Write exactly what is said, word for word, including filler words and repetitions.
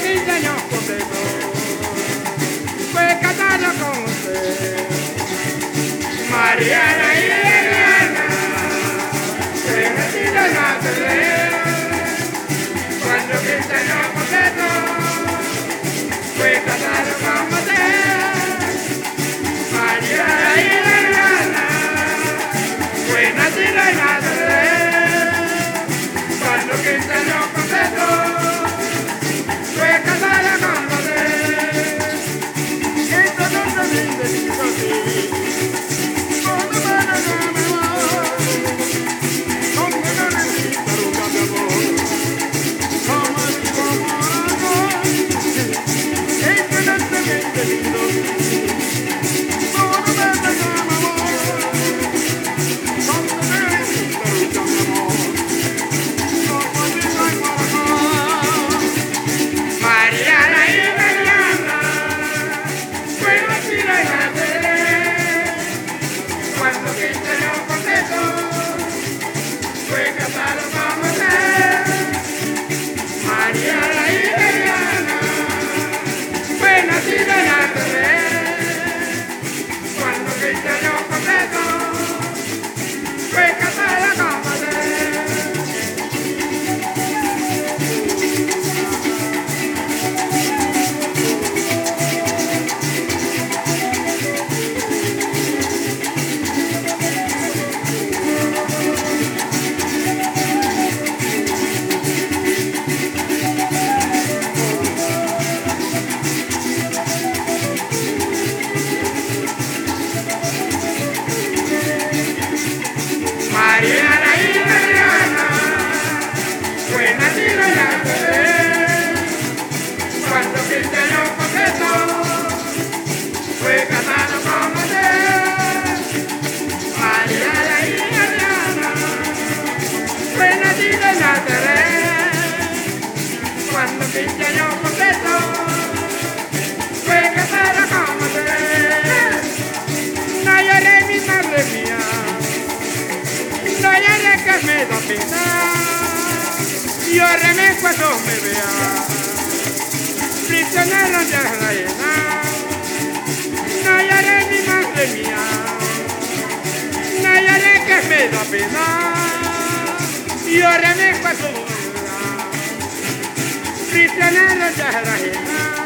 quince años completos fue casado con usted. Mariana y Eliana, fue nacida en Nazaret. Cuando quince años completos fue casado con usted. Mariana y Eliana, fue nacida en Nazaret. Cuando quince años completos fue casada con usted. Esto no se dice así. Cuando me lo amor, como no necesito lugar de amor, como digo amor, esto no se dice así. Cuando me lo amor, como no necesito lugar de amor, como digo amor. Mariana y Eliana, fue nacida en Nazaret. Cuando quince años completos fue casado con usted. Mariana y Eliana, fue nacida en Nazaret. Cuando quince años completos fue casada con usted. Mariana y Eliana, fue nacida en Nazaret. Cuando quince años completos fue casado con usted. Mariana y Eliana, fue nacida en Nazaret. Cuando quince años completos fue casada con usted. No lloré, mi madre mía, no lloré que me da pena, lloré cuando me vea prisionero de la arena. No lloré, mi madre mía, no lloré que me da pena, lloré cuando me vea prisionero de la arena.